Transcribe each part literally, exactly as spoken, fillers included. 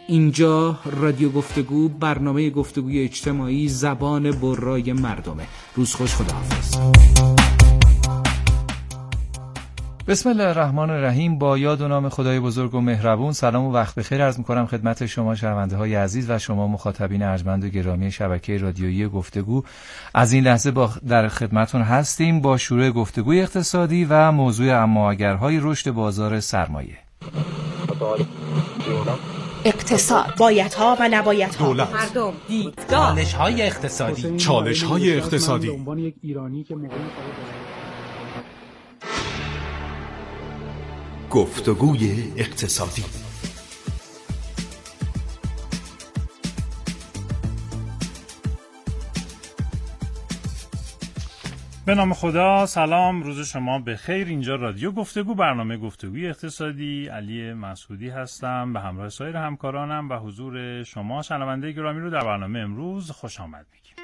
اینجا رادیو گفتگو، برنامه گفتگوی اجتماعی، زبان برای مردمه. روز خوش، خداحافظ. بسم الله الرحمن الرحیم. با یاد و نام خدای بزرگ و مهربون، سلام و وقت بخیر عرض می‌کنم خدمت شما شنونده های عزیز و شما مخاطبین ارجمند و گرامی شبکه رادیویی گفتگو. از این لحظه با در خدمتون هستیم با شروع گفتگوی اقتصادی و موضوع اماگرهای رشد بازار سرمایه. اقتصاد، بایدها و نبایدها، دولت، مردم، دیدگاه، چالش‌های اقتصادی، چالش‌های اقتصادی. گفتگوی اقتصادی. به نام خدا، سلام، روز شما بخیر. اینجا رادیو گفتگو، برنامه گفتگوی اقتصادی. علی مسعودی هستم به همراه سایر همکارانم و حضور شما شنونده گرامی رو در برنامه امروز خوش آمد میگیم.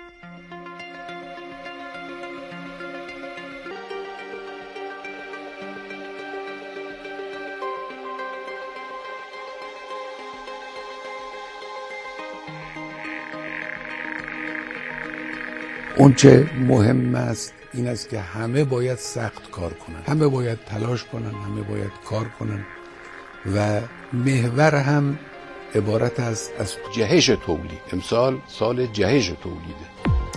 اون چه مهم است این است که همه باید سخت کار کنن، همه باید تلاش کنن، همه باید کار کنن و محور هم عبارت است از جهش تولید. امسال سال جهش تولیده.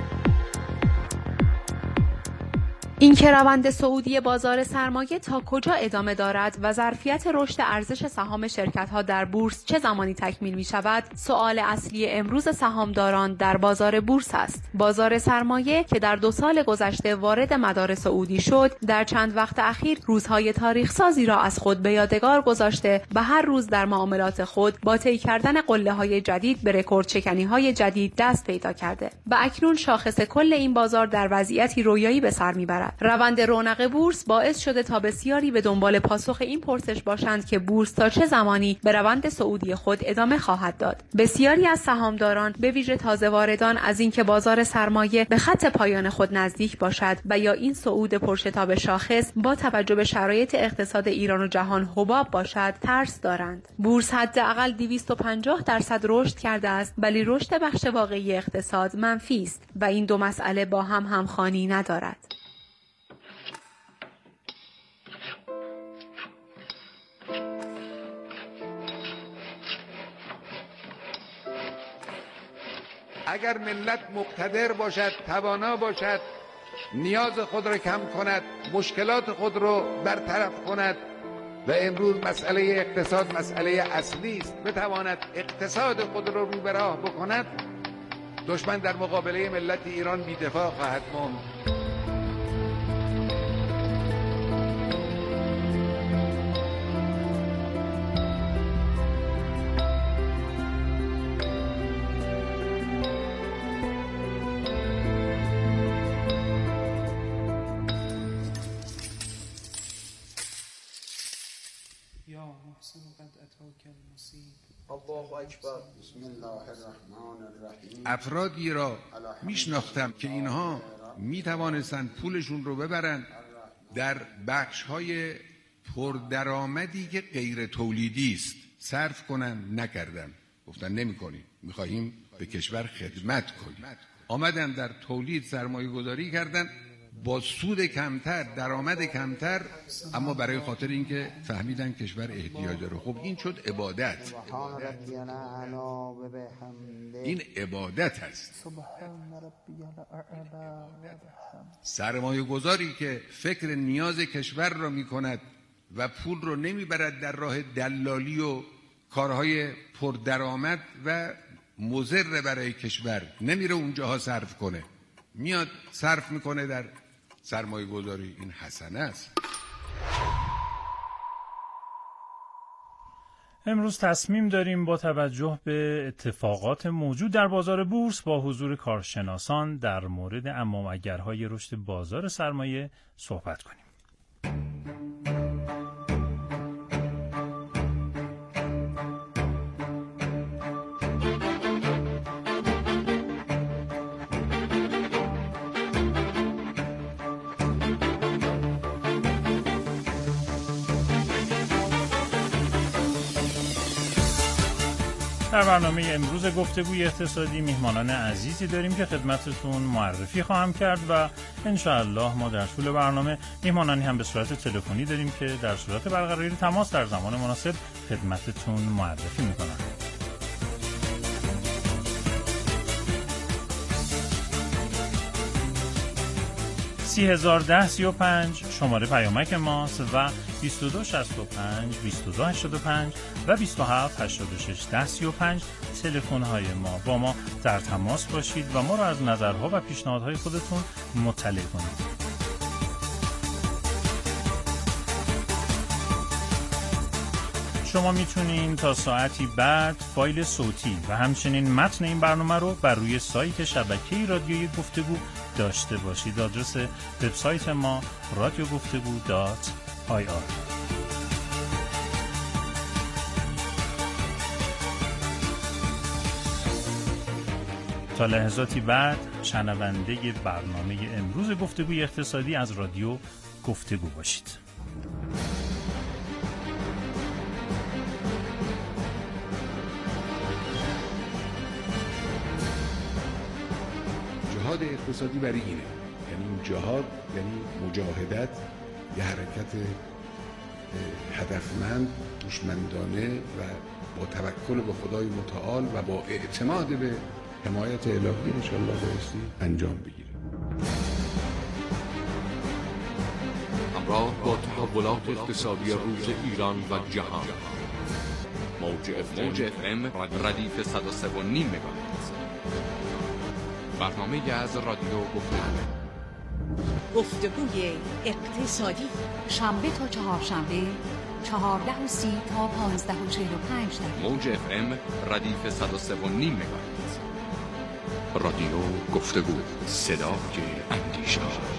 این که روند صعودی بازار سرمایه تا کجا ادامه دارد و ظرفیت رشد ارزش سهام شرکت‌ها در بورس چه زمانی تکمیل می‌شود، سؤال اصلی امروز سهامداران در بازار بورس است. بازار سرمایه که در دو سال گذشته وارد مدار صعودی شد، در چند وقت اخیر روزهای تاریخ سازی را از خود به یادگار گذاشته و هر روز در معاملات خود با طی کردن قله‌های جدید به رکورد شکنی‌های جدید دست پیدا کرده و اکنون شاخص کل این بازار در وضعیتی رویایی به سر می‌برد. روند رونق بورس باعث شده تا بسیاری به دنبال پاسخ این پرسش باشند که بورس تا چه زمانی به روند صعودی خود ادامه خواهد داد. بسیاری از سهامداران به ویژه تازه واردان از اینکه بازار سرمایه به خط پایان خود نزدیک باشد و یا این صعود پرشتاب شاخص با توجه به شرایط اقتصاد ایران و جهان حباب باشد ترس دارند. بورس حداقل دویست و پنجاه درصد رشد کرده است، ولی رشد بخش واقعی اقتصاد منفی است و این دو مسئله با هم همخوانی ندارد. اگر ملت مقتدر باشد، توانا باشد، نیاز خود را کم کند، مشکلات خود را برطرف کند و امروز مسئله اقتصاد مسئله اصلی است، بتواند اقتصاد خود را رو به راه بکند، دشمن در مقابله ملت ایران بی‌دفاع خواهد ماند. افرادی را میشناختم که اینها میتوانستند پولشون رو ببرن در بخش‌های پردرآمدی که غیر تولیدی است صرف کنن، نکردن، گفتن نمی‌کنیم، می‌خواهیم به کشور خدمت کنیم. آمدن در تولید سرمایه گذاری کردن با سود کمتر، درآمد کمتر، اما برای خاطر اینکه فهمیدن کشور احتیاج داره. خب این شد عبادت. این عبادت است. سرمایه گذاری که فکر نیاز کشور را می کند و پول رو نمی برد در راه دلالی و کارهای پردرآمد و مضر برای کشور، نمیره اونجاها صرف کنه، میاد صرف میکنه در سرمایه گذاری، این حسنه است. امروز تصمیم داریم با توجه به اتفاقات موجود در بازار بورس با حضور کارشناسان در مورد امام‌اگرهای رشد بازار سرمایه صحبت کنیم. در برنامه امروز گفتگوی اقتصادی میهمانان عزیزی داریم که خدمتتون معرفی خواهم کرد و انشاءالله ما در طول برنامه میهمانانی هم به صورت تلفنی داریم که در صورت برقراری تماس در زمان مناسب خدمتتون معرفی میکنن. سی هزار ده سی و پنج شماره پیامک ماست و بیست و دو شصت و پنج بیست و دو هشتاد و پنج و بیست و هفت هشتاد و شش ده سی و پنج تلفن های ما. با ما در تماس باشید و ما را از نظرها و پیشنهادهای خودتون مطلع کنید. شما میتونین تا ساعتی بعد فایل صوتی و همچنین متن این برنامه رو بر روی سایت شبکه رادیویی گفتگو داشته باشید. آدرس وبسایت ما رادیو گفتگو دات آی آر. تا لحظاتی بعد شنونده برنامه امروز گفتگوی اقتصادی از رادیو گفتگو باشید. جهاد اقتصادی برای اینه، یعنی جهاد یعنی مجاهدت، یه حرکت هدفمند، هوشمندانه و با توکل به خدای متعال و با اعتماد به حمایت الهی انشاءالله بایستی انجام بگیره. همراه با تحولات اقتصادی روز ایران و جهان، موج اف ام ردیف صد و سه و نیم مگاهرتز. برنامه از رادیو گفتگو گفتگوی اقتصادی، شنبه تا چهارشنبه چهارده و سی تا پانزده و چهل و پنج دقیقه. موج اف ام ردیف صد و سه و نیم مگاهرتز. رادیو گفتگو، صدای اندیشه.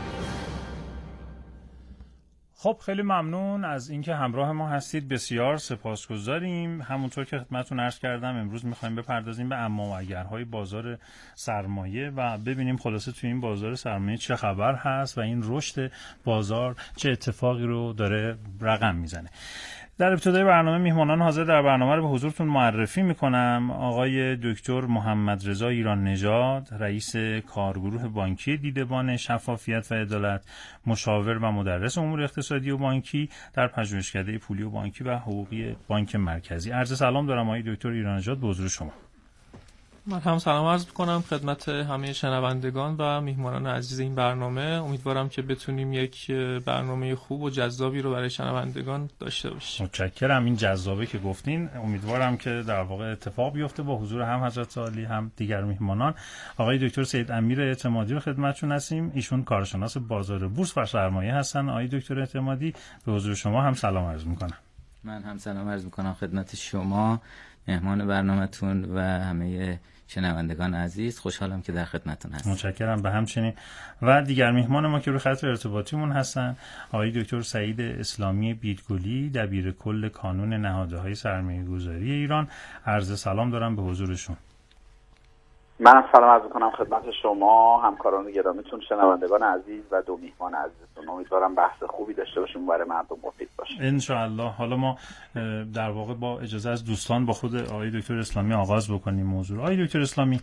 خب خیلی ممنون از اینکه همراه ما هستید، بسیار سپاسگزاریم. همونطور که خدمتتون عرض کردم امروز می‌خوایم بپردازیم به اما و اگرهای بازار سرمایه و ببینیم خلاصه توی این بازار سرمایه چه خبر هست و این رشد بازار چه اتفاقی رو داره رقم میزنه. در ابتدای برنامه میهمانان حاضر در برنامه رو به حضورتون معرفی میکنم. آقای دکتر محمد رضا ایران نژاد، رئیس کارگروه بانکی دیدبان شفافیت و عدالت، مشاور و مدرس امور اقتصادی و بانکی در پژوهشکده پولی و بانکی و حقوقی بانک مرکزی. عرض سلام دارم آقای دکتر ایران نژاد به حضور شما. من هم سلام عرض می‌کنم خدمت همه شنوندگان و میهمانان عزیز این برنامه. امیدوارم که بتونیم یک برنامه خوب و جذابی رو برای شنوندگان داشته باشیم. متشکرم. این جذابه که گفتین امیدوارم که در واقع اتفاق بیفته با حضور هم حضرت عالی هم دیگر میهمانان. آقای دکتر سید امیر اعتمادی رو خدمتتون هستیم. ایشون کارشناس بازار بورس و سرمایه هستن. آقای دکتر اعتمادی به حضور شما هم سلام عرض می‌کنم. من هم سلام عرض می‌کنم خدمت شما، مهمان برنامه‌تون و همه شنوندگان عزیز. خوشحالم که در خدمتتون هستم. متشکرم. به همچنین و دیگر میهمان ما که روی خط ارتباطیمون هستن آقای دکتر سعید اسلامی بیدگلی، دبیر کل کانون نهادهای سرمایه‌گذاری ایران. عرض سلام دارم به حضورشون. من سلام عرض می‌کنم خدمت شما، همکاران گرامیتون، شنوندگان عزیز و دو میهمان عزیزتون. امیدوارم بحث خوبی داشته باشیم برای مردم مفید باشه ان شاء الله. حالا ما در واقع با اجازه از دوستان با خود آقای دکتر اسلامی آغاز بکنیم موضوع. آقای دکتر اسلامی،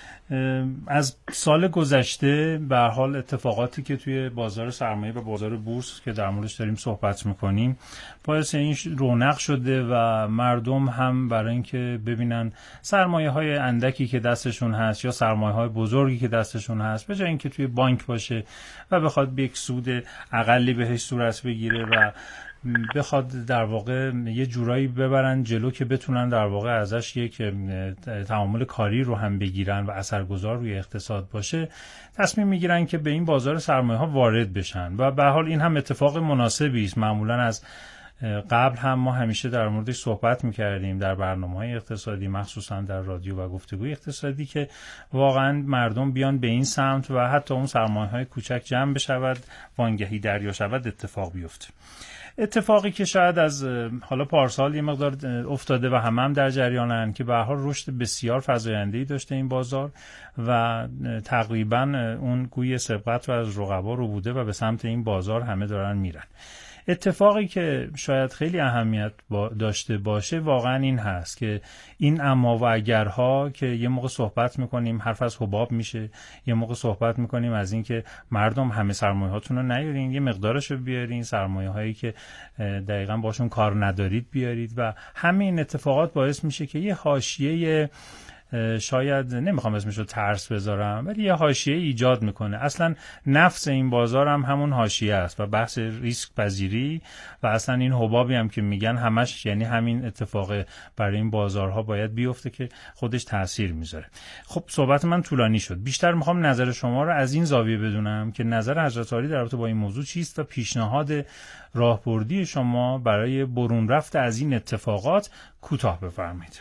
از سال گذشته به هر حال اتفاقاتی که توی بازار سرمایه و بازار بورس که در موردش داریم صحبت میکنیم باعث این رونق شده و مردم هم برای اینکه ببینن سرمایه های اندکی که دستشون هست یا سرمایه های بزرگی که دستشون هست، به جای اینکه توی بانک باشه و بخواد به یک سود اقلی بهش صورت بگیره و بخواد در واقع یه جورایی ببرن جلو که بتونن در واقع ازش یک تعامل کاری رو هم بگیرن و اثرگذار روی اقتصاد باشه، تصمیم میگیرن که به این بازار سرمایه ها وارد بشن و به هر حال این هم اتفاق مناسبی است. معمولا از قبل هم ما همیشه در موردش صحبت میکردیم در برنامه‌های اقتصادی، مخصوصا در رادیو و گفتگوی اقتصادی، که واقعا مردم بیان به این سمت و حتی اون سرمایه‌های کوچک جمع بشود، وانگهی دریا شود، اتفاق بیفته. اتفاقی که شاید از حالا پارسال یه مقدار افتاده و همه هم در جریانن که به هر حال رشد بسیار فزاینده‌ای داشته این بازار و تقریبا اون گوی سبقت رو از رقبا رو بوده و به سمت این بازار همه دارن میرن. اتفاقی که شاید خیلی اهمیت با داشته باشه واقعا این هست که این اما و اگرها که یه موقع صحبت میکنیم حرف از حباب میشه، یه موقع صحبت میکنیم از این که مردم همه سرمایه هاتون رو نیارین، یه مقدارش رو بیارین، سرمایه هایی که دقیقاً باشون کار ندارید بیارید و همین اتفاقات باعث میشه که یه حاشیه، شاید نمیخوام اسمشو ترس بذارم، ولی یه حاشیه ایجاد میکنه. اصلا نفس این بازار هم همون حاشیه است و بحث ریسک پذیری و اصلا این حبابی هم که میگن همش یعنی همین اتفاق برای این بازارها باید بیفته که خودش تأثیر میذاره. خب صحبت من طولانی شد، بیشتر میخوام نظر شما رو از این زاویه بدونم که نظر حضرت عالی در رابطه با این موضوع چیست و پیشنهاد راهبردی شما برای برون رفت از این اتفاقات کوتاه بفرمایید.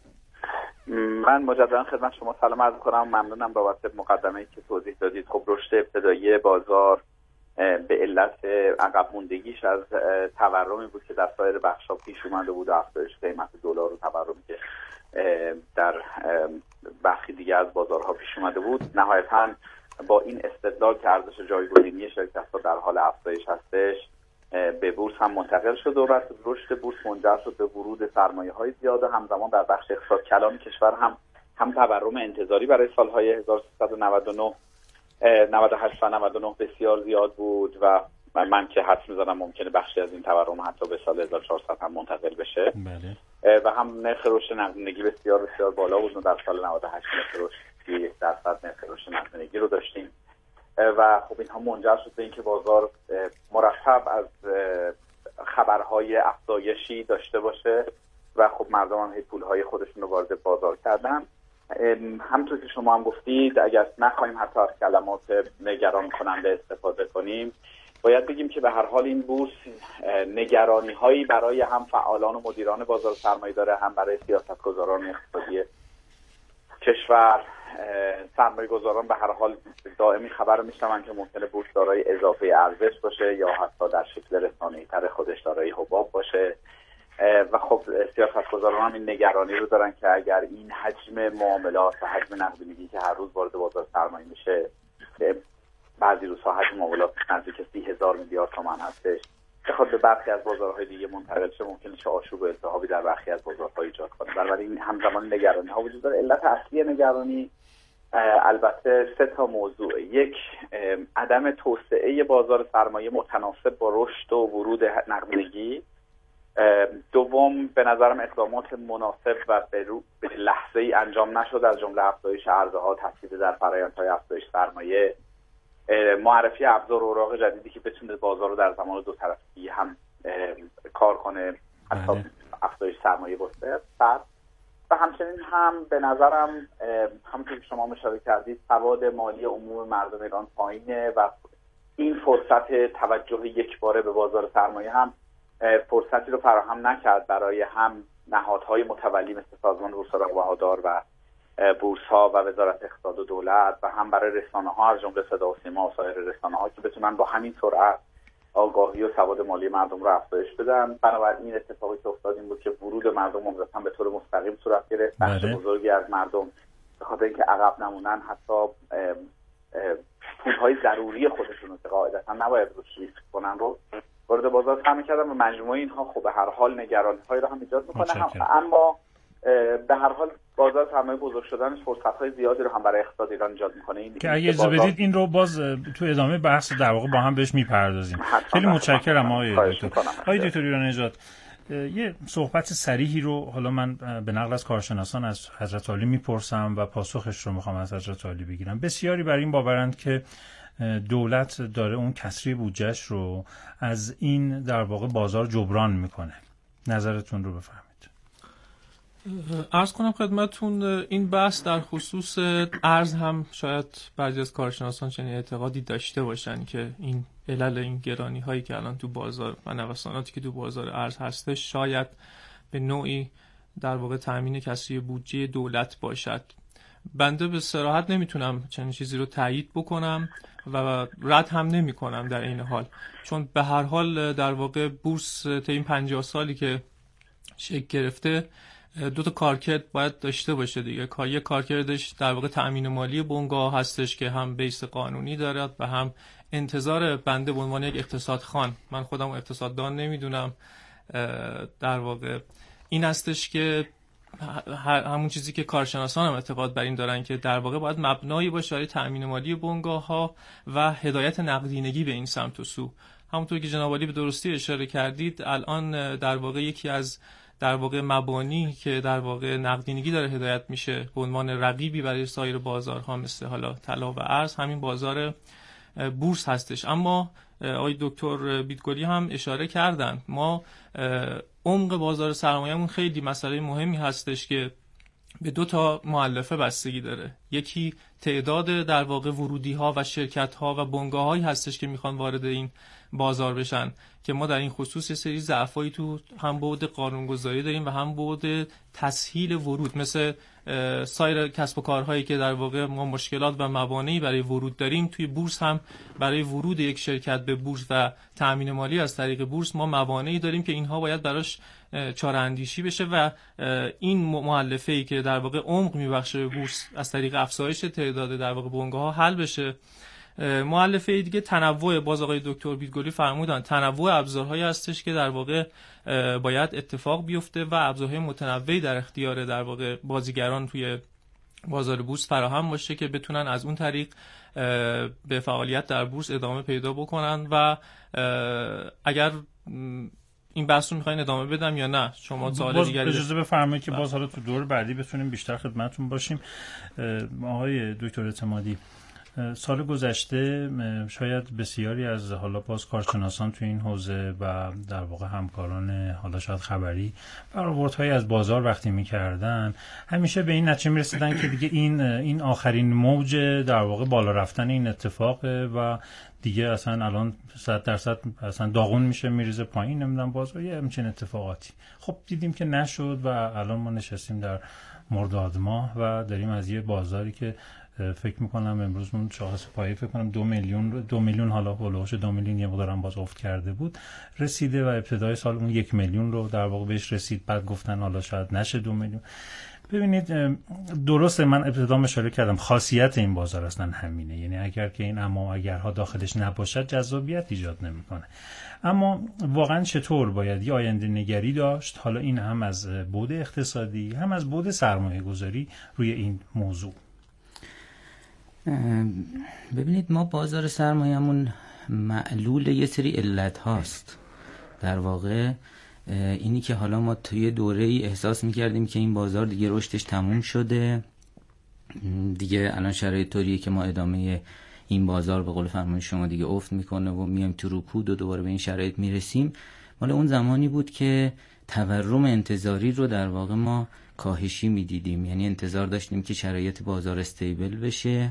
من مجددا خدمت شما سلام عرض کنم، ممنونم بابت مقدمه‌ای که توضیح دادید. خب رشد ابتدایی بازار به علت عقب موندگیش از تورمی بود که در سایر بخش‌ها پیش اومده بود و افزایش قیمت دلار و تورمی که در برخی دیگه از بازارها پیش اومده بود، نهایتاً با این استدلال که ارزش جایگزینی شرکت‌ها در حال افزایش هستش به بورس هم منتقل شد و رشد بورس منجر شد به ورود سرمایه‌های زیاد و همزمان در بخش اقتصاد کلان کشور هم هم تورم انتظاری برای سال‌های هزار و سیصد و نود و نه نود و هشت و نود و نه بسیار زیاد بود و من که حدس می‌زنم ممکنه بخشی از این تورم حتی به سال هزار و چهارصد هم منتقل بشه. بله. و هم نرخ رشد نقدینگی بسیار بسیار بالا بود و در سال نود و هشت نرخ رشد یک درصد نرخ رشد نقدینگی رو داشتیم و خب اینها منجر شد به اینکه بازار مرتب از خبرهای افزایشی داشته باشه و خب مردم هم پولهای خودشون رو وارد بازار کردن. همونطور که شما هم گفتید، اگر نخواهیم حتی از کلمات نگران کننده استفاده کنیم، باید بگیم که به هر حال این بورس نگرانی هایی برای هم فعالان و مدیران بازار سرمایه داره، هم برای سیاستگزاران اقتصادی کشور. سرمایه گذاران به هر حال دائمی خبر میشنون که ممکنه بورس دارای اضافه ارزش باشه یا حتی در شکل رسانه‌ای تر خودش دارای حباب باشه و خب سیاستگزاران هم این نگرانی رو دارن که اگر این حجم معاملات و حجم نقدینگی که هر روز وارد بازار سرمایه میشه، بعضی روزها حجم معاملات نزدیک سی هزار میلیارد تومان هستش، بخواد به برخی از بازارهای دیگه منتقل شه، ممکنه چه آشوب و التهابی در برخی از بازارها ایجاد کنه. بنابراین همزمان نگرانی ها وجود داره. علت اصلی نگرانی البته سه تا موضوع: یک، عدم توسعه بازار سرمایه متناسب با رشد و ورود نقدینگی. دوم، به نظرم اقدامات مناسب و به لحظه ای انجام نشد، از جمله افزایش عرضه‌ها، تاکید در فرآیندهای افزایش سرمایه، معرفی ابزار و اوراق جدیدی که بتونه بازار رو در زمان دو طرفی هم کار کنه، حتی افزایش سرمایه بسته سر. و همچنین هم به نظرم همونطور که شما اشاره کردید، سواد مالی عموم مردم ایران پایینه و این فرصت توجه یکباره به بازار سرمایه هم فرصتی رو فراهم نکرد برای هم نهادهای متولی مثل سازمان بورس و بهادار و بورس ها و وزارت اقتصاد و دولت و هم برای رسانه ها از جمله صدا و سیما و سایر رسانه ها که بتونن با همین سرعت آگاهی و سواد مالی مردم رو افزایش بدن. بنابراین این اتفاقی که افتاد این بود که ورود مردم عمدتاً به طور مستقیم صورت گرفت. بخش بزرگی از مردم به خاطر اینکه عقب نمونن حتی پولهای ضروری خودشون رو که قاعدتاً نباید روش ریسک کنن رو وارد بازار سرمایه کردن و مجموعه اینها خب به هر حال نگرانی‌هایی رو هم ایجاد می‌کنه. اما به هر حال بازار سرمایه بزرگ شدنش فرصت‌های زیادی رو هم برای اقتصاد ایران ایجاد می‌کنه. این که اگه اجازه بدید این رو باز تو ادامه بحث در واقع با هم بهش می‌پردازیم. خیلی متشکرم آقای دکتر. آقای دکتر ایران‌نژاد، یه صحبت صریحی رو حالا من به نقل از کارشناسان از حضرت عالی میپرسم و پاسخش رو میخوام از حضرت عالی بگیرم. بسیاری بر این باورند که دولت داره اون کسری بودجهش رو از این در واقع بازار جبران میکنه. نظرتون رو بفرمایید. عرض کنم خدمتون این بحث در خصوص ارز هم شاید بعضی از کارشناسان چنین اعتقادی داشته باشن که این علل این گرانی هایی که الان تو بازار و نوساناتی که تو بازار ارز هستش شاید به نوعی در واقع تامین کسری بودجه دولت باشد. بنده به صراحت نمیتونم چنین چیزی رو تایید بکنم و رد هم نمی کنم در این حال، چون به هر حال در واقع بورس تا این پنجاه سالی که شکل گرفته دو تا کارکرد باید داشته باشه دیگه. یه کارکردش در واقع تأمین مالی بنگاه هستش که هم بیس قانونی دارد و هم انتظار بنده به عنوان یک اقتصادخوان، من خودم اقتصاددان نمیدونم، در واقع این هستش که همون چیزی که کارشناسان هم اعتقاد بر این دارن که در واقع باید مبنایی باشه برای تأمین مالی بنگاه ها و هدایت نقدینگی به این سمت و سو. همونطور که جناب عالی به درستی اشاره کردید، الان در واقع یکی از در واقع مبانی که در واقع نقدینگی داره هدایت میشه به عنوان رقیبی برای سایر بازارها مثل حالا طلا و ارز، همین بازار بورس هستش. اما آقای دکتر بیدگلی هم اشاره کردن ما عمق بازار سرمایه‌مون خیلی مسئله مهمی هستش که به دو تا مؤلفه بستگی داره. یکی تعداد در واقع ورودی ها و شرکت ها و بنگاه هایی هستش که میخوان وارد این بازار بشن که ما در این خصوص یه سری ضعفایی تو هم بعد قانونگذاری داریم و هم بعد تسهیل ورود، مثل سایر کسب و کارهایی که در واقع ما مشکلات و موانعی برای ورود داریم. توی بورس هم برای ورود یک شرکت به بورس و تأمین مالی از طریق بورس ما موانعی داریم که اینها باید براش چاره اندیشی بشه و این مؤلفه‌ای که در واقع عمق میبخشه به بورس از طریق افزایش تعداد در واقع بنگاه ها حل بشه. مؤلفه دیگه تنوع، باز آقای دکتر بیدگلی فرمودن تنوع ابزارهایی هستش که در واقع باید اتفاق بیفته و ابزارهای متنوعی در اختیار در واقع بازیگران توی بازار بورس فراهم باشه که بتونن از اون طریق به فعالیت در بورس ادامه پیدا بکنن. و اگر این بحث رو میخواین ادامه بدم یا نه شما سوال دیگری اجازه بفرمایید که باز حالا تو دور بعدی بتونیم بیشتر خدمتتون باشیم. آقای دکتر اعتمادی، سال گذشته شاید بسیاری از حالا باز کارشناسان تو این حوزه و در واقع همکاران حالا شاید خبری برآوردهایی از بازار وقتی می‌کردن همیشه به این نتیجه می‌رسیدن که دیگه این این آخرین موج در واقع بالا رفتن این اتفاقه و دیگه اصلا الان صد درصد اصلا داغون میشه میریزه پایین، نمیدونم بازار یه همچین اتفاقاتی. خب دیدیم که نشد و الان ما نشستیم در مرداد ماه و داریم از یه بازاری که فکر میکنم امروزمون شاخص پایه فکر کنم دو میلیون دو میلیون حالا هولوش دو میلیون یه مقدارم باز افت کرده بود رسیده و ابتدای سال اون یک میلیون رو در واقع بهش رسید. بعد گفتن حالا شاید نشه دو میلیون. ببینید درسته، من ابتدا اشاره کردم خاصیت این بازار اصلا همینه، یعنی اگر که این اما اگرها داخلش نباشد جذابیت ایجاد نمیکنه. اما واقعا چطور باید یه آینده نگری داشت، حالا این هم از بعد اقتصادی هم از بعد سرمایه گذاری روی این موضوع؟ ببینید ما بازار سرمایه‌مون معلول یه سری علت هاست. در واقع اینی که حالا ما توی دوره ای احساس میکردیم که این بازار دیگه رشدش تموم شده، دیگه الان شرایط طوریه که ما ادامه این بازار به قول فرمایش شما دیگه افت میکنه و میایم تو رکود و دوباره به این شرایط میرسیم. مال اون زمانی بود که تورم انتظاری رو در واقع ما کاهشی میدیدیم، یعنی انتظار داشتیم که شرایط بازار استیبل بشه،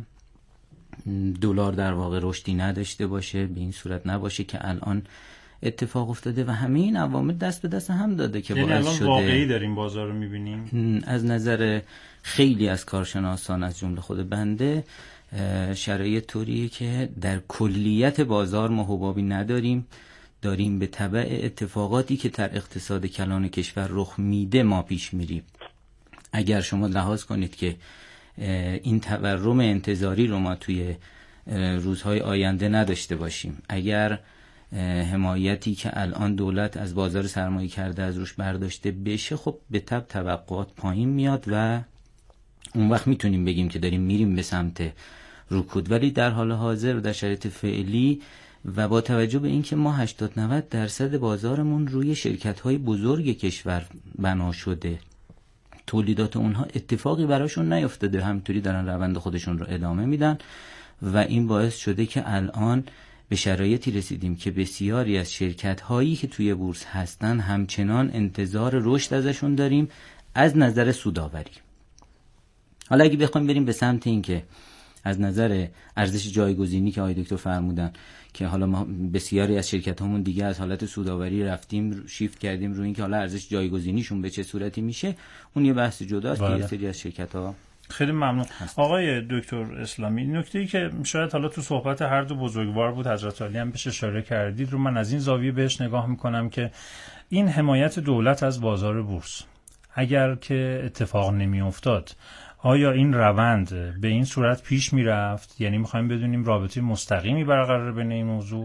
دلار در واقع رشدی نداشته باشه، به این صورت نباشه که الان اتفاق افتاده و همه این عوامل دست به دست هم داده که باعث شده. یعنی واقعی داریم بازار رو میبینیم. از نظر خیلی از کارشناسان از جمله خود بنده شرایط طوریه که در کلیت بازار ما حبابی نداریم، داریم به تبع اتفاقاتی که در اقتصاد کلان کشور رخ میده ما پیش میریم. اگر شما لحاظ کنید که این تورم انتظاری رو ما توی روزهای آینده نداشته باشیم، اگر حمایتی که الان دولت از بازار سرمایه کرده از روش برداشته بشه، خب به تبع توقعات پایین میاد و اون وقت میتونیم بگیم که داریم میریم به سمت رکود. ولی در حال حاضر در شرایط فعلی و با توجه به اینکه ما هشتاد نود درصد بازارمون روی شرکت‌های بزرگ کشور بنا شده، تولیدات اونها اتفاقی براشون نیفتاده، همینطوری دارن روند خودشون رو ادامه میدن و این باعث شده که الان به شرایطی رسیدیم که بسیاری از شرکت‌هایی که توی بورس هستن همچنان انتظار رشد ازشون داریم از نظر سودآوری. حالا اگه بخوایم بریم به سمت این که از نظر ارزش جایگزینی که آقای دکتر فرمودن که حالا ما بسیاری از شرکت‌هامون دیگه از حالت سودآوری رفتیم شیفت کردیم روی این که حالا ارزش جایگزینیشون به چه صورتی میشه، اون یه بحث جداست که یه سری از شرکت‌ها. خیلی ممنون آقای دکتر اسلامی. نکته‌ای که شاید حالا تو صحبت هر دو بزرگوار بود، حضرت علی هم بهش اشاره کردید، رو من از این زاویه بهش نگاه میکنم که این حمایت دولت از بازار بورس اگر که اتفاق نمی افتاد آیا این روند به این صورت پیش می رفت؟ یعنی میخوایم بدونیم رابطه مستقیمی برقرار بین این موضوع؟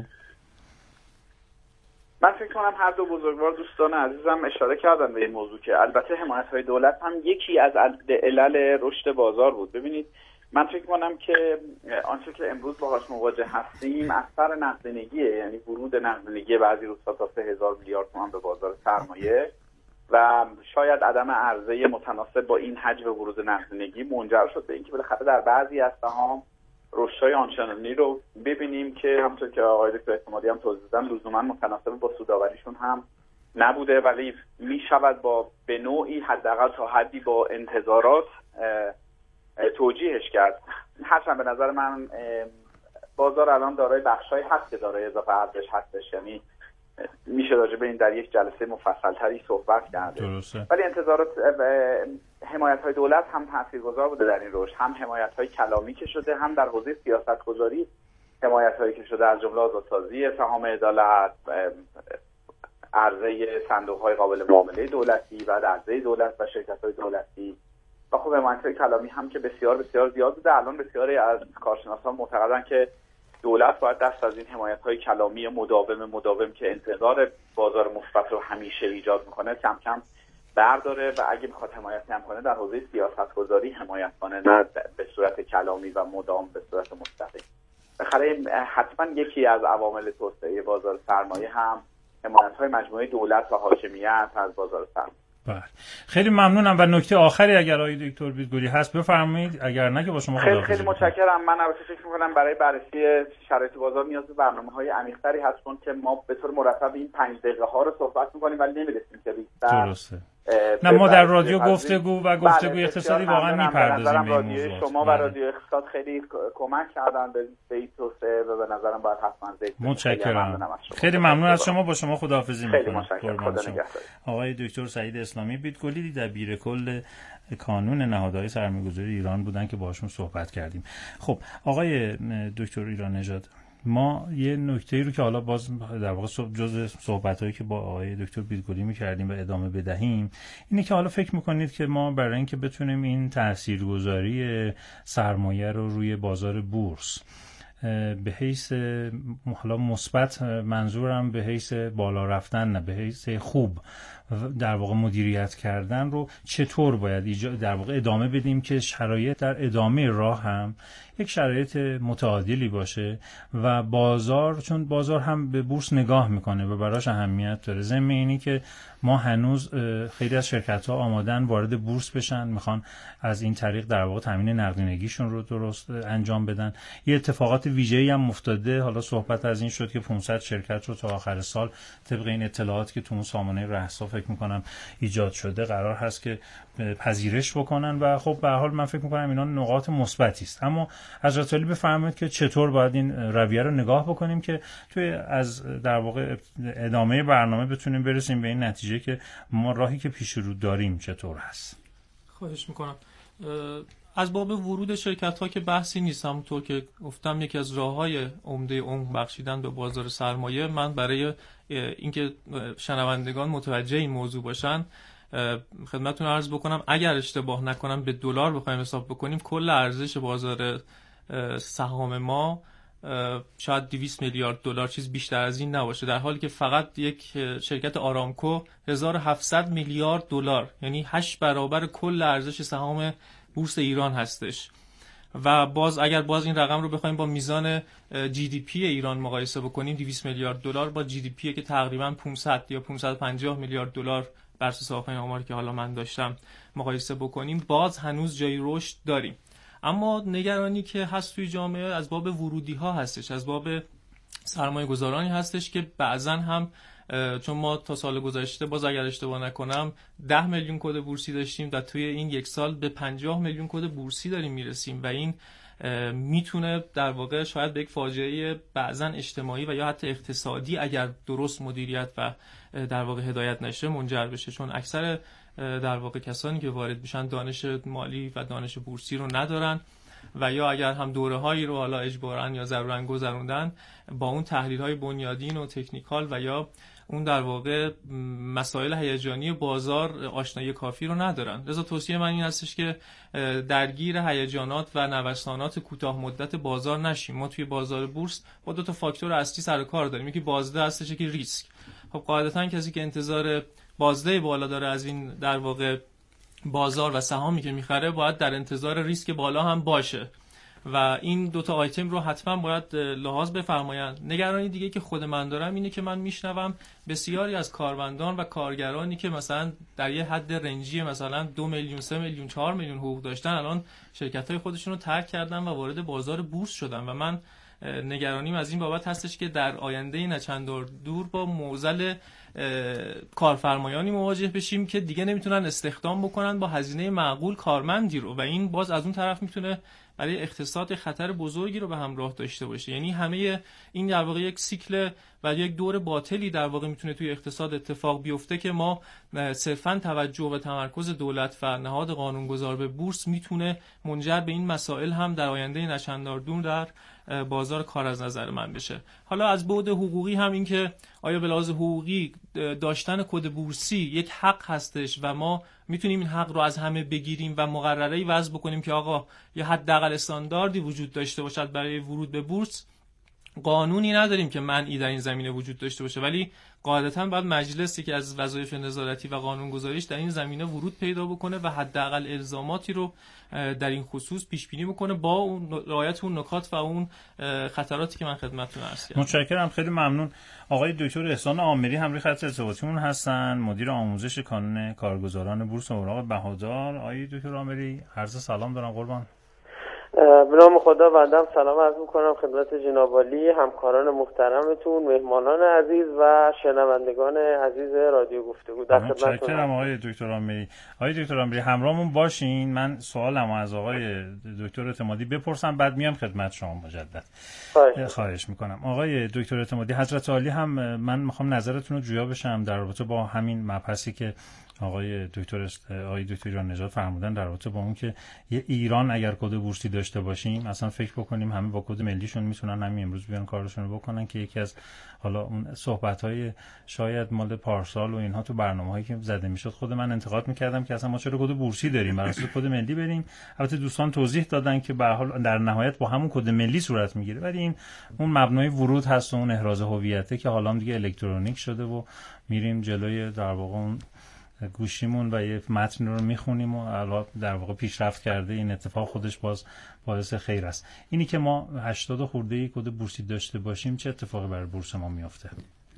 من فکر کنم هر دو بزرگوار دوستان عزیزم اشاره کردن به این موضوع که البته حمایت‌های دولت هم یکی از علل رشد بازار بود. ببینید من فکر کنم که آنچه که امروز باهاش مواجه هستیم اثر نقدینگیه، یعنی ورود نقدینگی بعضی روزها تا سه هزار میلیارد تومان به بازار سرمایه و شاید عدم عرضه متناسب با این حجم ورود نقدینگی منجر شد به اینکه بالاخره در بعضی از سهام رشدهای آنچنانی رو ببینیم که همونطور که آقای دکتر اعتمادی هم توضیح دادن لزوما متناسب با سودآوریشون هم نبوده، ولی می شود با به نوعی حداقل تا حدی با انتظارات توجیهش کرد. هرچند به نظر من بازار الان دارای بخشایی هست که دارای اضافه ارزش هستش، یعنی میشه راجع به این در یک جلسه مفصل‌تری صحبت کرده. درسته. ولی انتظارات حمایت‌های دولت هم تاثیرگذار بوده در این رشد، هم حمایت‌های کلامی که شده، هم در حوزه سیاست‌گذاری حمایت‌هایی که شده، از جمله آزادسازی سهام عدالت، عرضه صندوق‌های قابل معامله دولتی و عرضه دولت و شرکت‌های دولتی و خب حمایت‌های کلامی هم که بسیار بسیار زیاد بوده. الان بسیاری از کارشناسان معتقدن که دولت باید دست از این حمایت‌های کلامی مداوم مداوم که انتظار بازار مثبت رو همیشه ایجاد می‌کنه کم کم برداره و اگه بخواد حمایت هم کنه در حوزه سیاست‌گذاری حمایت کنه، نه به صورت کلامی و مدام به صورت مستقیم. بخاطر حتما یکی از عوامل توسعه بازار سرمایه هم حمایت‌های مجموعه دولت و حاکمیت از بازار سرمایه. بله، خیلی ممنونم. و نکته آخری اگر آقای دکتر بیدگلی هست بفرمایید، اگر نه که با شما خیلی خیلی متشکرم. من البته فکر می‌کنم برای بررسی شرایط بازار نیاز به برنامه‌های عمیق‌تری هست، چون که ما به طور مرتب این پنج دقیقه ها رو صحبت می‌کنیم ولی نمی‌رسیم که بیشتر. درسته. نه ما در رادیو گفتگو و گفتگوی اقتصادی واقعا میپردازیم به این موضوع. شما و رادیو اقتصاد خیلی کمک کردن به این توسعه و به نظرم باید حتما ذکر کنیم. متشکرم. خیلی ممنون از شما. با شما خداحافظی می‌کنم. خیلی متشکرم. خدا نگهدار. آقای دکتر سعید اسلامی بیدگلی دبیر کل کانون نهادهای سرمایه‌گذاری ایران بودن که باهاشون صحبت کردیم. خب آقای دکتر ایران نژاد، ما یه نکته‌ای رو که حالا باز در واقع جزء صحبت‌هایی که با آقای دکتر بیدگلی می‌کردیم و ادامه بدهیم اینه که حالا فکر می‌کنید که ما برای اینکه بتونیم این تاثیرگذاری سرمایه رو روی بازار بورس به حیث حالا مثبت، منظورم به حیث بالا رفتن نه، به حیث خوب در واقع مدیریت کردن رو چطور باید در واقع ادامه بدیم که شرایط در ادامه راه هم یک شرایط متعادلی باشه و بازار، چون بازار هم به بورس نگاه میکنه و براش اهمیت داره، ضمن اینی که ما هنوز خیلی از شرکت‌ها آمادن وارد بورس بشن، میخوان از این طریق در واقع تامین نقدینگیشون رو درست انجام بدن. یه اتفاقات ویژه‌ای هم افتاده، حالا صحبت از این شد که پانصد شرکت رو تا آخر سال طبق این اطلاعات که تو اون سامانه رهسا فکر میکنم ایجاد شده قرار هست که پذیرش بکنن و خب به هر حال من فکر میکنم اینا نقاط مثبتی است. اما حضرت علی بفرمایید که چطور باید این رویه رو نگاه بکنیم که توی از در واقع ادامه برنامه بتونیم برسیم به این نتیجه که ما راهی که پیش رو داریم چطور هست. خواهش میکنم. از باب ورود شرکت ها که بحثی نیست، همونطور که گفتم یکی از راه‌های عمده عمق بخشیدن به بازار سرمایه. من برای اینکه شنوندگان متوجه این موضوع باشن خدمتتون عرض بکنم اگر اشتباه نکنم به دلار بخوایم حساب بکنیم کل ارزش بازار سهام ما شاید دویست میلیارد دلار، چیز بیشتر از این نباشه، در حالی که فقط یک شرکت آرامکو هزار و هفتصد میلیارد دلار، یعنی هشت برابر کل ارزش سهام بورس ایران هستش. و باز اگر باز این رقم رو بخوایم با میزان جی دی پی ایران مقایسه بکنیم، دویست میلیارد دلار با جی دی پی که تقریبا پانصد یا پانصد و پنجاه میلیارد دلار بر اساس آخرین آماری که حالا من داشتم مقایسه بکنیم، باز هنوز جای رشد داریم. اما نگرانی که هست توی جامعه از باب ورودی ها هستش، از باب سرمایه گذارانی هستش که بعضا هم چون ما تا سال گذشته باز اگر اشتباه نکنم ده میلیون کد بورسی داشتیم و توی این یک سال به پنجاه میلیون کد بورسی داریم میرسیم و این میتونه در واقع شاید به یک فاجعه بعضا اجتماعی و یا حتی اقتصادی اگر درست مدیریت و در واقع هدایت نشه منجر بشه، چون اکثر در واقع کسانی که وارد میشن دانش مالی و دانش بورسی رو ندارن و یا اگر هم دوره هایی رو حالا اجباراً یا ضرورن گذروندن با اون تحلیل های بنیادین و تکنیکال و یا اون در واقع مسائل هیجانی بازار آشنایی کافی رو ندارن. لذا توصیه من این هستش که درگیر هیجانات و نوسانات کوتاه مدت بازار نشیم. ما توی بازار بورس با دو تا فاکتور اصلی سر کار داریم، یکی بازده هستش، یکی ریسک. خب قاعدتاً کسی که انتظار بازده بالا داره از این در واقع بازار و سهامی که میخره باید در انتظار ریسک بالا هم باشه و این دوتا آیتم رو حتما باید لحاظ بفرمایند. نگرانی دیگه که خود من دارم اینه که من میشنوم بسیاری از کارمندان و کارگرانی که مثلا در یه حد رنجی مثلا دو میلیون، سه میلیون، چهار میلیون حقوق داشتن الان شرکت‌های خودشون رو ترک کردن و وارد بازار بورس شدن و من نگرانیم از این بابت هستش که در آینده نچندان دور با معضل کارفرمایانی مواجه بشیم که دیگه نمیتونن استخدام بکنن با هزینه معقول کارمندی رو و این باز از اون طرف میتونه برای اقتصاد خطر بزرگی رو به همراه داشته باشه. یعنی همه این در واقع یک سیکل و یک دور باطلی در واقع میتونه توی اقتصاد اتفاق بیفته که ما صرفاً توجه و تمرکز دولت و نهاد قانونگذار به بورس میتونه منجر به این مسائل هم در آینده نچندان دور در بازار کار از نظر من بشه. حالا از بعد حقوقی هم این که آیا به لحاظ حقوقی داشتن کد بورسی یک حق هستش و ما میتونیم این حق رو از همه بگیریم و مقرره‌ای وضع بکنیم که آقا یه حداقل استانداردی وجود داشته باشد برای ورود به بورس. قانونی نداریم که منعی در این زمینه وجود داشته باشه، ولی قاعدتاً باید مجلسی که از وظایف نظارتی و قانونگذاریش در این زمینه ورود پیدا بکنه و حداقل الزاماتی رو در این خصوص پیش بینی بکنه با اون رعایت اون نکات و اون خطراتی که من خدمتتون عرض کردم. متشکرم، خیلی ممنون. آقای دکتر احسان عامری همراه خط ارتباطیمون هستن، مدیر آموزش کانون کارگزاران بورس اوراق بهادار. آقای دکتر عامری عرض سلام دارم قربان. به نام خدا بنده سلام عرض میکنم خدمت جناب عالی، همکاران محترمتون، مهمانان عزیز و شنوندگان عزیز رادیو گفتگو. در خدمتتونم. متشکرم آقای دکتر عامری. آقای دکتر عامری همراهمون باشین. من سوالمو از آقای دکتر اعتمادی بپرسم بعد میام خدمت شما مجدد. خواهش, خواهش میکنم. آقای دکتر اعتمادی، حضرت عالی هم من میخوام نظرتون رو جویا بشم در رابطه با همین مبحثی که آقای دکتر آقای دکتر ایران نژاد فرمودن در رابطه با اون که یه ایران اگر کد بورسی داشته باشیم اصلا فکر بکنیم همه با کد ملیشون میتونن همین امروز بیان کارشون رو بکنن که یکی از حالا اون صحبت‌های شاید مال پارسال و اینها تو برنامه‌هایی که زده میشد خود من انتقاد میکردم که اصلا ما چرا کد بورسی داریم بر اساس کد ملی بریم. البته دوستان توضیح دادن که به هر حال در نهایت با همون کد ملی صورت میگیره، ولی این اون مبنای ورود هست و اون احراز هویته که حالا دیگه الکترونیک شده و میریم جلوی در واقع اون گوشیمون و یه متن رو میخونیم و الان در واقع پیشرفت کرده. این اتفاق خودش باز باعث خیر است. اینی که ما هشتاد خورده کد بورسی داشته باشیم چه اتفاقی برای بورس ما میفته؟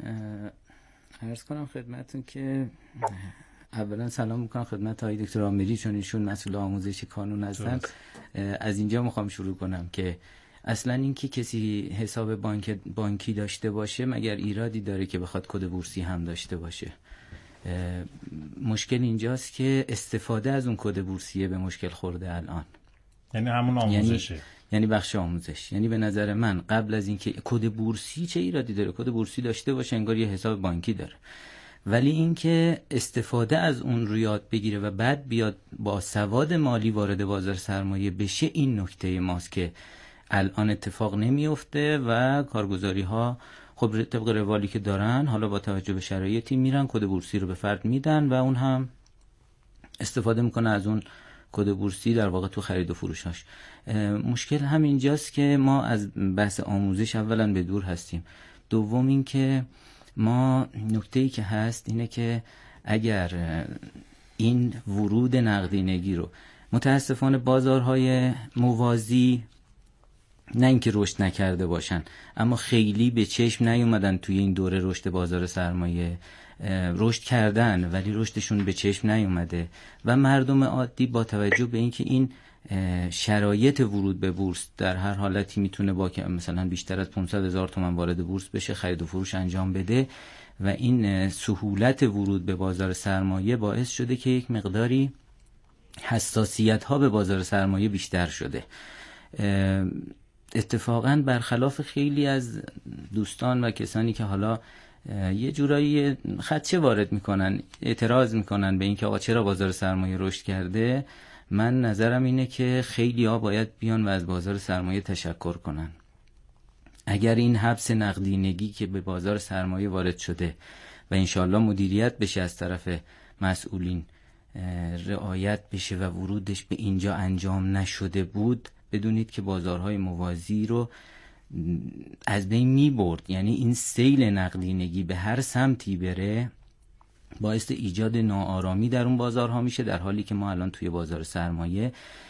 عرض کنم خدمتتون که اولا سلام میکنم خدمت آقای دکتر عامری چون ایشون مسئول آموزش کانون هستن. از اینجا میخوام شروع کنم که اصلا این که کسی حساب بانک بانکی داشته باشه مگر ایرادی داره که بخواد کد بورسی هم داشته باشه؟ مشکل اینجاست که استفاده از اون کد بورسیه به مشکل خورده الان. یعنی همون آموزشه، یعنی, یعنی بخش آموزش. یعنی به نظر من قبل از اینکه کد بورسی چه ایرادی داره کد بورسی داشته باشه انگار یه حساب بانکی داره، ولی اینکه استفاده از اون رو یاد بگیره و بعد بیاد با سواد مالی وارد بازار سرمایه بشه، این نکته ماست که الان اتفاق نمیفته و کارگزاری ها خب طبق روالی که دارن حالا با توجه به شرایطی میرن کد بورسی رو به فرد میدن و اون هم استفاده میکنه از اون کد بورسی در واقع تو خرید و فروشاش. مشکل هم اینجاست که ما از بحث آموزش اولا به دور هستیم، دوم این که ما نکته‌ای که هست اینه که اگر این ورود نقدینگی رو متاسفانه بازارهای موازی نه اینکه رشد نکرده باشن اما خیلی به چشم نیومدن توی این دوره رشد بازار سرمایه، رشد کردن ولی رشدشون به چشم نیومده و مردم عادی با توجه به اینکه این شرایط ورود به بورس در هر حالتی میتونه با که مثلا بیشتر از پانصد هزار تومان وارد بورس بشه خرید و فروش انجام بده و این سهولت ورود به بازار سرمایه باعث شده که یک مقداری حساسیت ها به بازار سرمایه بیشتر شده. اتفاقاً برخلاف خیلی از دوستان و کسانی که حالا یه جورایی خدشه وارد میکنن، اعتراض میکنن به اینکه آقا چرا بازار سرمایه رشد کرده، من نظرم اینه که خیلی ها باید بیان و از بازار سرمایه تشکر کنن. اگر این حبس نقدینگی که به بازار سرمایه وارد شده و انشالله مدیریت بشه از طرف مسئولین، رعایت بشه و ورودش به اینجا انجام نشده بود، بدونید که بازارهای موازی رو از بین می برد. یعنی این سیل نقدینگی به هر سمتی بره باعث ایجاد ناآرامی در اون بازارها میشه، در حالی که ما الان توی بازار سرمایه